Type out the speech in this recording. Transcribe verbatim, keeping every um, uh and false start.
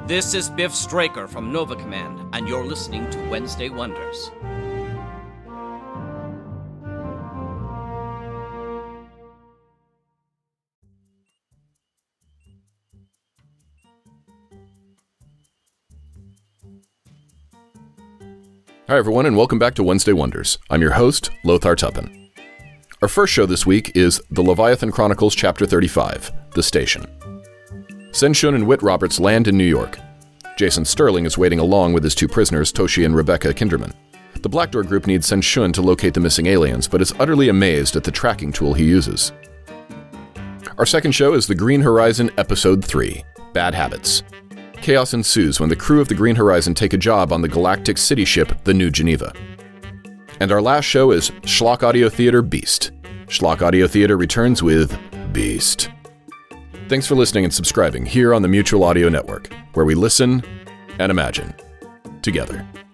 This is Biff Straker from Nova Command, and you're listening to Wednesday Wonders. Hi everyone, and welcome back to Wednesday Wonders. I'm your host, Lothar Tuppen. Our first show this week is The Leviathan Chronicles Chapter thirty-five, The Station. Sen-Shun and Whit Roberts land in New York. Jason Sterling is waiting along with his two prisoners, Toshi and Rebecca Kinderman. The Black Door group needs Sen-Shun to locate the missing aliens, but is utterly amazed at the tracking tool he uses. Our second show is The Green Horizon Episode three, Bad Habits. Chaos ensues when the crew of the Green Horizon take a job on the galactic city ship, the New Geneva. And our last show is Schlock Audio Theater Beast. Schlock Audio Theater returns with Beast. Thanks for listening and subscribing here on the Mutual Audio Network, where we listen and imagine together.